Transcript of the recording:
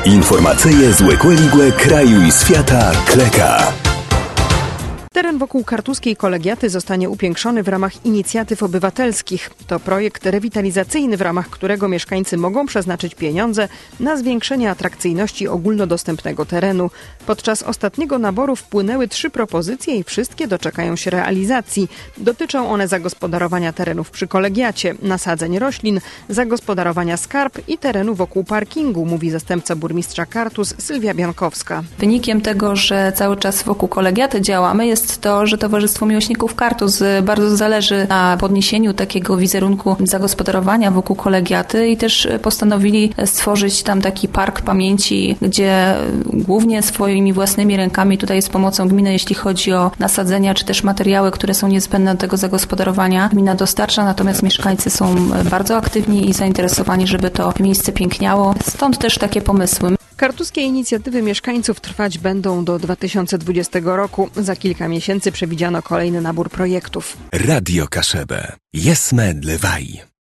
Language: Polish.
Informacyje z Łekłe kraju i świata Kleka. Teren wokół Kartuskiej Kolegiaty zostanie upiększony w ramach inicjatyw obywatelskich. To projekt rewitalizacyjny, w ramach którego mieszkańcy mogą przeznaczyć pieniądze na zwiększenie atrakcyjności ogólnodostępnego terenu. Podczas ostatniego naboru wpłynęły 3 propozycje i wszystkie doczekają się realizacji. Dotyczą one zagospodarowania terenów przy Kolegiacie, nasadzeń roślin, zagospodarowania skarp i terenu wokół parkingu, mówi zastępca burmistrza Kartus Sylwia Biankowska. Wynikiem tego, że cały czas wokół Kolegiaty działamy, jest to, że Towarzystwo Miłośników Kartus bardzo zależy na podniesieniu takiego wizerunku zagospodarowania wokół Kolegiaty i też postanowili stworzyć tam taki park pamięci, gdzie głównie swoimi własnymi rękami, tutaj z pomocą gminy, jeśli chodzi o nasadzenia czy też materiały, które są niezbędne do tego zagospodarowania, gmina dostarcza, natomiast mieszkańcy są bardzo aktywni i zainteresowani, żeby to miejsce piękniało. Stąd też takie pomysły. Kartuskie inicjatywy mieszkańców trwać będą do 2020 roku. Za kilka miesięcy przewidziano kolejny nabór projektów. Radio Kaszebę. Jesme dlewaj.